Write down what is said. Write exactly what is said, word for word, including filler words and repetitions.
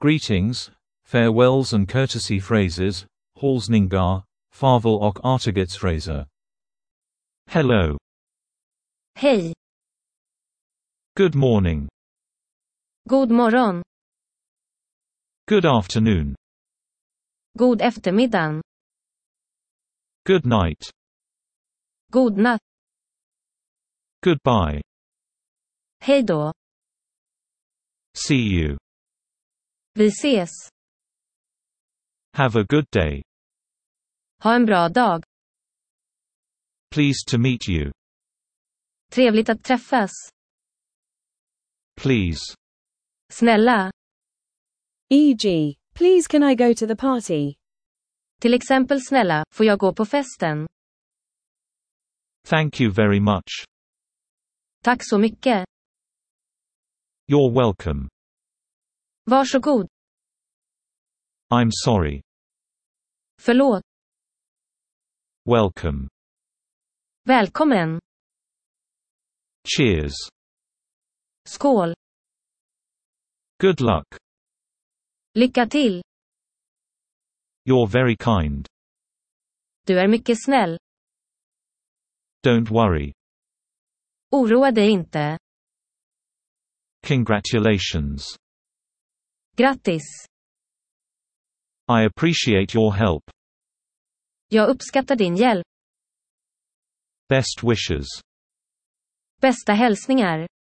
Greetings, farewells and courtesy phrases, hälsningar, farväl och artighetsfraser. Hello. Hej. Good morning. God morgon. Good afternoon. God eftermiddag. Good night. God natt. Goodbye. Hej då. See you. Vi ses. Have a good day. Ha en bra dag. Pleased to meet you. Trevligt att träffas. Please. Snälla. for example, please can I go to the party? Till exempel snälla, får jag gå på festen? Thank you very much. Tack så mycket. You're welcome. Varsågod. I'm sorry. Förlåt. Welcome. Välkommen. Cheers. Skål. Good luck. Lycka till. You're very kind. Du är mycket snäll. Don't worry. Oroa dig inte. Congratulations. Grattis. I appreciate your help. Jag uppskattar din hjälp. Best wishes. Bästa hälsningar.